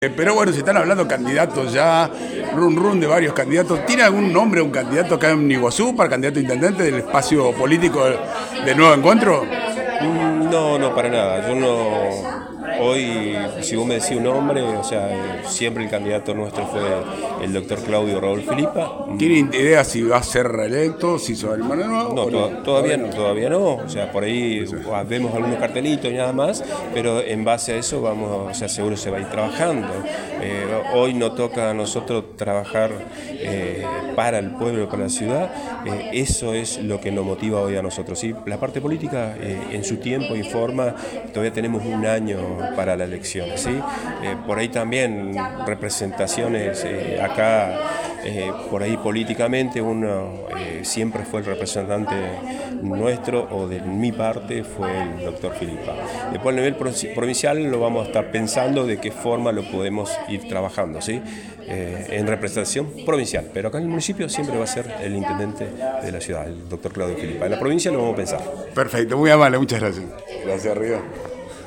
Pero bueno, se están hablando candidatos ya, run de varios candidatos. ¿Tiene algún nombre un candidato acá en Iguazú para candidato a intendente del espacio político de Nuevo Encuentro? No, no, para nada. Yo no. Hoy, si vos me decís un nombre, o sea, siempre el candidato nuestro fue el doctor Claudio Raúl Filipa. ¿Tiene idea si va a ser reelecto, si se va a armar de nuevo? No, ¿O no? todavía no. O sea, por ahí vemos algunos cartelitos y nada más, pero en base a eso vamos, o sea, seguro se va a ir trabajando. Hoy nos toca a nosotros trabajar para el pueblo, para la ciudad. Eso es lo que nos motiva hoy a nosotros. ¿Sí? La parte política, en su tiempo y forma, todavía tenemos un año para la elección. ¿Sí? Por ahí también representaciones acá. Por ahí políticamente uno siempre fue el representante nuestro, o de mi parte fue el doctor Filipa. Después a nivel provincial lo vamos a estar pensando de qué forma lo podemos ir trabajando, ¿sí? En representación provincial, pero acá en el municipio siempre va a ser el intendente de la ciudad, el doctor Claudio Filipa. En la provincia lo vamos a pensar. Perfecto, muy amable, muchas gracias. Gracias, Río.